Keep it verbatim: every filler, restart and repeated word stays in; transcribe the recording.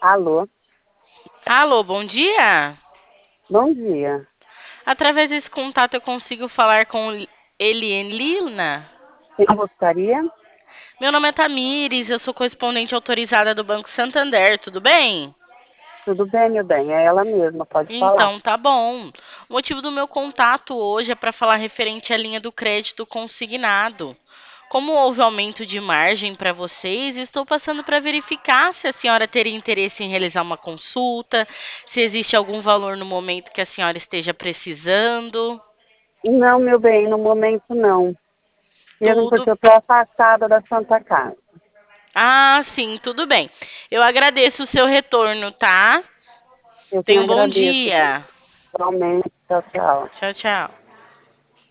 Alô, Alô, bom dia. bom dia. Através desse contato eu consigo falar com Elielina? Quem gostaria? Meu nome é Tamires, eu sou correspondente autorizada do Banco Santander, tudo bem? Tudo bem, meu bem? É ela mesma, pode falar. Então, tá bom. O motivo do meu contato hoje é para falar referente à linha do crédito consignado. Como houve aumento de margem para vocês, estou passando para verificar se a senhora teria interesse em realizar uma consulta, se existe algum valor no momento que a senhora esteja precisando. Não, meu bem, no momento não. Mesmo Tudo. porque eu estou afastada da Santa Casa. Ah, sim, tudo bem. Eu agradeço o seu retorno, tá? Eu Tenha quem um bom agradeço. dia. Realmente, tchau, tchau. Tchau, tchau.